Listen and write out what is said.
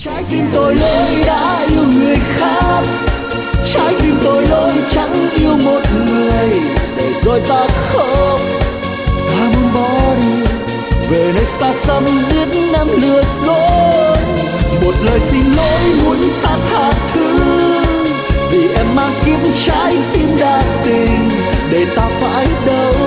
Trái tim tôi lỗi đã yêu người khác, trái tim tôi lỗi chẳng yêu một người, để rồi ta khóc. Ta muốn bỏ đi về nơi xa xăm biết em lừa dối, một lời xin lỗi muốn ta tha thứ, vì em mang kiếp trái tim đa tình để ta phải đau